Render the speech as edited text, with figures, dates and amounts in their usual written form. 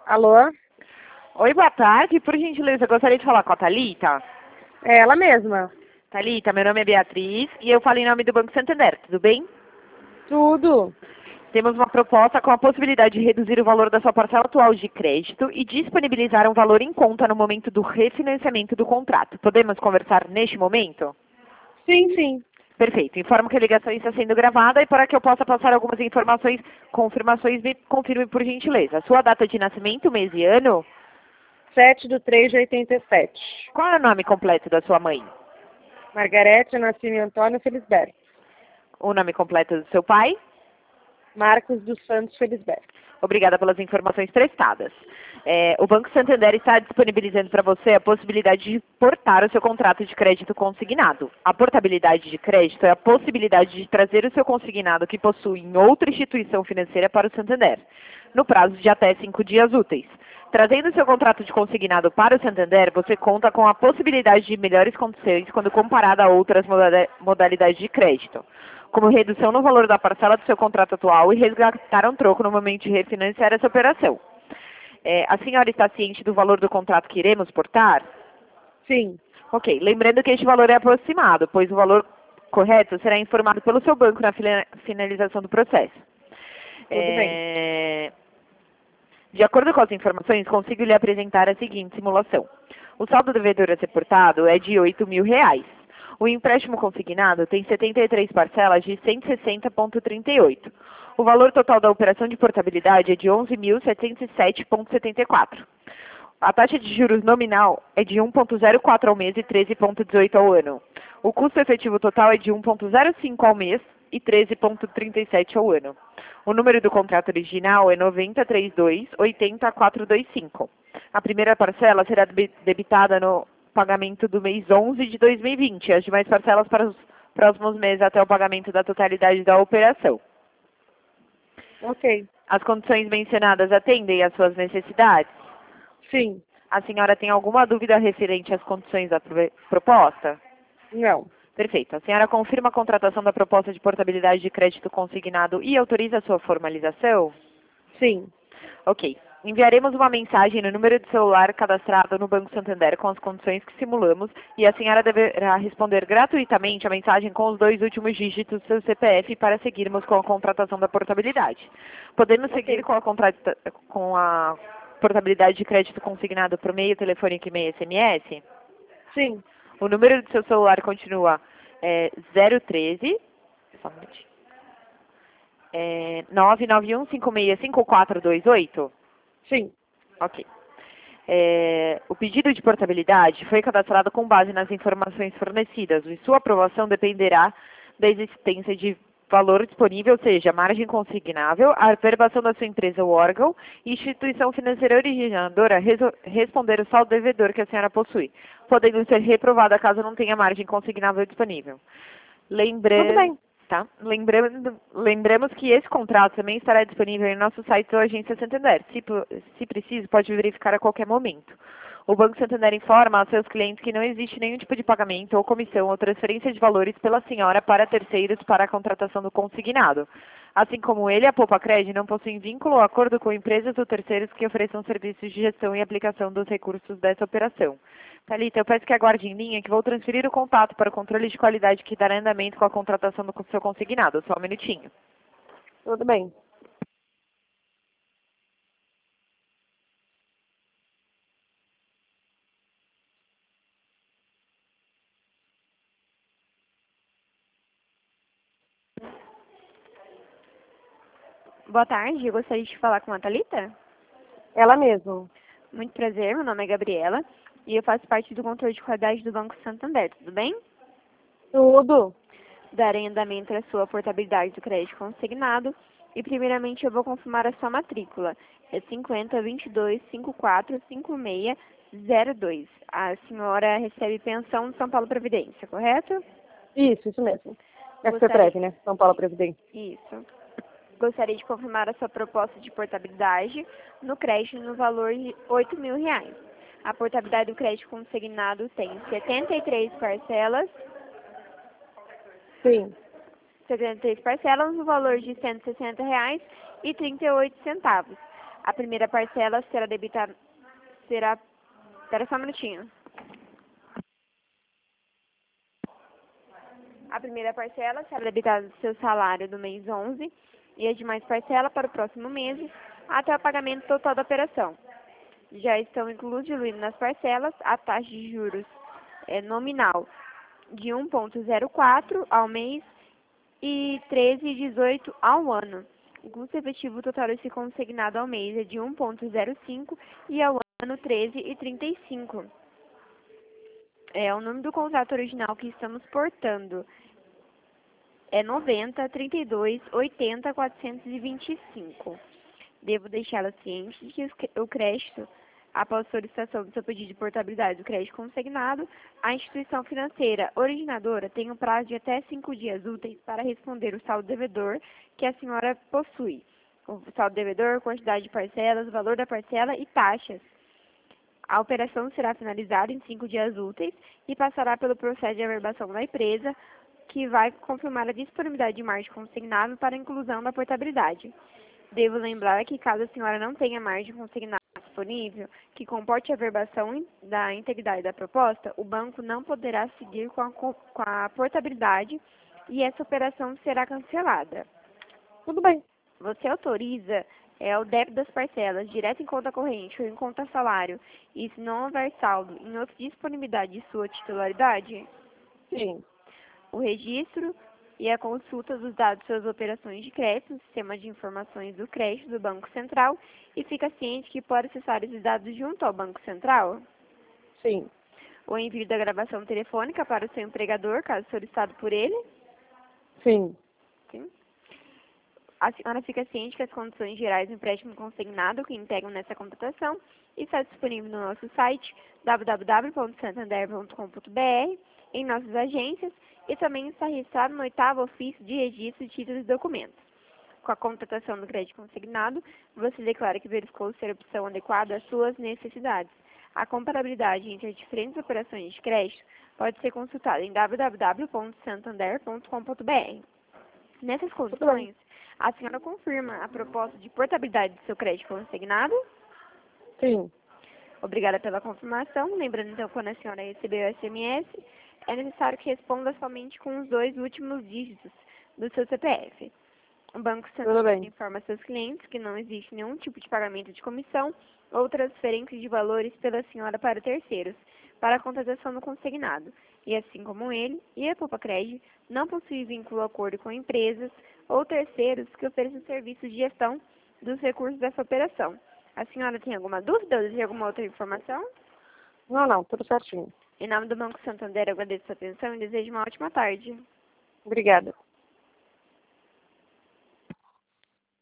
Alô? Oi, boa tarde. Por gentileza, eu gostaria de falar com a Thalita. É ela mesma. Thalita, meu nome é Beatriz e eu falo em nome do Banco Santander, tudo bem? Tudo. Temos uma proposta com a possibilidade de reduzir o valor da sua parcela atual de crédito e disponibilizar um valor em conta no momento do refinanciamento do contrato. Podemos conversar neste momento? Sim, sim. Perfeito. Informo que a ligação está sendo gravada e para que eu possa passar algumas informações, confirmações, me confirme por gentileza. Sua data de nascimento, mês e ano? 7/3/87. Qual é o nome completo da sua mãe? Margarete Nascimento Antônio Felisberto. O nome completo do seu pai? Marcos dos Santos Felisberto. Obrigada pelas informações prestadas. O Banco Santander está disponibilizando para você a possibilidade de portar o seu contrato de crédito consignado. A portabilidade de crédito é a possibilidade de trazer o seu consignado que possui em outra instituição financeira para o Santander, no prazo de até 5 dias úteis. Trazendo o seu contrato de consignado para o Santander, você conta com a possibilidade de melhores condições quando comparada a outras modalidades de crédito, como redução no valor da parcela do seu contrato atual e resgatar um troco no momento de refinanciar essa operação. A senhora está ciente do valor do contrato que iremos portar? Sim. Ok. Lembrando que este valor é aproximado, pois o valor correto será informado pelo seu banco na finalização do processo. Tudo bem. De acordo com as informações, consigo lhe apresentar a seguinte simulação. O saldo devedor a ser portado é de R$ 8.000. O empréstimo consignado tem 73 parcelas de 160,38. O valor total da operação de portabilidade é de 11.707,74. A taxa de juros nominal é de 1,04 ao mês e 13,18 ao ano. O custo efetivo total é de 1,05 ao mês e 13,37 ao ano. O número do contrato original é 9032-80425. A primeira parcela será debitada no pagamento do mês 11 de 2020. As demais parcelas para os próximos meses até o pagamento da totalidade da operação. Ok. As condições mencionadas atendem às suas necessidades? Sim. A senhora tem alguma dúvida referente às condições da proposta? Não. Perfeito. A senhora confirma a contratação da proposta de portabilidade de crédito consignado e autoriza a sua formalização? Sim. Ok. Enviaremos uma mensagem no número de celular cadastrado no Banco Santander com as condições que simulamos e a senhora deverá responder gratuitamente a mensagem com os 2 últimos dígitos do seu CPF para seguirmos com a contratação da portabilidade. Podemos seguir com a portabilidade de crédito consignado por meio telefônico, e-mail, SMS? Sim. O número do seu celular continua 013 só um minutinho, 991565428? Sim. Ok. O pedido de portabilidade foi cadastrado com base nas informações fornecidas e sua aprovação dependerá da existência de valor disponível, ou seja, margem consignável, a averbação da sua empresa ou órgão e instituição financeira originadora responder o saldo devedor que a senhora possui, podendo ser reprovada caso não tenha margem consignável disponível. Tudo bem. Lembramos que esse contrato também estará disponível em nosso site ou agência Santander. Se preciso, pode verificar a qualquer momento. O Banco Santander informa aos seus clientes que não existe nenhum tipo de pagamento ou comissão ou transferência de valores pela senhora para terceiros para a contratação do consignado. Assim como ele, a Poupa Cred não possuem vínculo ou acordo com empresas ou terceiros que ofereçam serviços de gestão e aplicação dos recursos dessa operação. Thalita, eu peço que aguarde em linha que vou transferir o contato para o controle de qualidade que dará andamento com a contratação do seu consignado. Só um minutinho. Tudo bem. Boa tarde, eu gostaria de falar com a Thalita. Ela mesma. Muito prazer, meu nome é Gabriela e eu faço parte do controle de qualidade do Banco Santander, tudo bem? Tudo. Darei andamento à sua portabilidade do crédito consignado e primeiramente eu vou confirmar a sua matrícula. É 5022545602. A senhora recebe pensão de São Paulo Previdência, correto? Isso mesmo. Gostaria- FPPrev, né? São Paulo Previdência. Isso. Gostaria de confirmar a sua proposta de portabilidade no crédito no valor de R$ 8.000. A portabilidade do crédito consignado tem 73 parcelas, Sim. 73 parcelas no valor de R$ 160,38. A primeira parcela será debitada... Espera só um minutinho. A primeira parcela será debitada do seu salário do mês 11 e as demais parcelas para o próximo mês até o pagamento total da operação. Já estão incluídos nas parcelas a taxa de juros nominal de 1,04 ao mês e 13,18 ao ano. O custo efetivo total desse consignado ao mês é de 1,05 e ao ano 13,35. O nome do contrato original que estamos portando é 90 32 80 425. Devo deixá-la ciente de que o crédito, após solicitação do seu pedido de portabilidade do crédito consignado, a instituição financeira originadora tem um prazo de até 5 dias úteis para responder o saldo devedor que a senhora possui. O saldo devedor, quantidade de parcelas, valor da parcela e taxas. A operação será finalizada em 5 dias úteis e passará pelo processo de averbação da empresa, que vai confirmar a disponibilidade de margem consignado para a inclusão da portabilidade. Devo lembrar que caso a senhora não tenha margem consignada disponível, que comporte a averbação da integridade da proposta, o banco não poderá seguir com a portabilidade e essa operação será cancelada. Tudo bem. Você autoriza o débito das parcelas direto em conta corrente ou em conta salário e se não houver saldo em outra disponibilidade de sua titularidade? Sim. O registro e a consulta dos dados de suas operações de crédito no sistema de informações do crédito do Banco Central e fica ciente que pode acessar esses dados junto ao Banco Central? Sim. O envio da gravação telefônica para o seu empregador, caso solicitado por ele? Sim. Sim. A senhora fica ciente que as condições gerais do empréstimo consignado que integram nessa contratação está disponível no nosso site www.santander.com.br, em nossas agências e também está registrado no 8º ofício de registro de títulos e documentos. Com a contratação do crédito consignado, você declara que verificou ser a opção adequada às suas necessidades. A comparabilidade entre as diferentes operações de crédito pode ser consultada em www.santander.com.br. Nessas condições, a senhora confirma a proposta de portabilidade do seu crédito consignado? Sim. Obrigada pela confirmação. Lembrando, então, quando a senhora recebeu o SMS, é necessário que responda somente com os 2 últimos dígitos do seu CPF. O Banco Santander informa seus clientes que não existe nenhum tipo de pagamento de comissão ou transferência de valores pela senhora para terceiros, para a contratação do consignado. E assim como ele e a Poupa Crédito não possuem vínculo ou acordo com empresas ou terceiros que ofereçam serviços de gestão dos recursos dessa operação. A senhora tem alguma dúvida ou deseja alguma outra informação? Não, tudo certinho. Em nome do Banco Santander, eu agradeço a sua atenção e desejo uma ótima tarde. Obrigada.